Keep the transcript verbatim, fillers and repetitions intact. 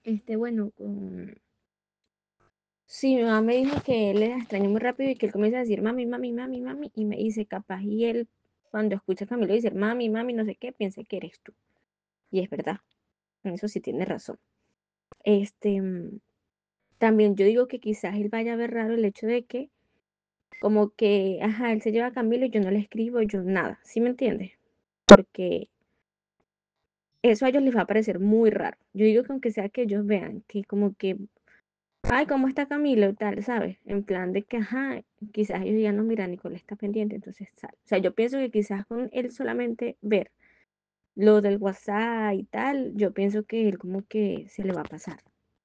Este, bueno, con... Sí, mi mamá me dijo que él la extrañó muy rápido y que él comienza a decir mami, mami, mami, mami, y me dice capaz, y él cuando escucha a Camilo decir mami, mami, no sé qué, piensa que eres tú. Y es verdad, en eso sí tiene razón. Este, mm, también yo digo que quizás él vaya a ver raro el hecho de que, como que, ajá, él se lleva a Camilo y yo no le escribo, yo nada, ¿sí me entiendes? Porque eso a ellos les va a parecer muy raro. Yo digo que aunque sea que ellos vean que como que ay, ¿cómo está Camilo? Tal, ¿sabes? En plan de que, ajá, quizás ellos ya no miran, Nicole está pendiente, entonces sale. O sea, yo pienso que quizás con él solamente ver lo del WhatsApp y tal, yo pienso que él como que se le va a pasar.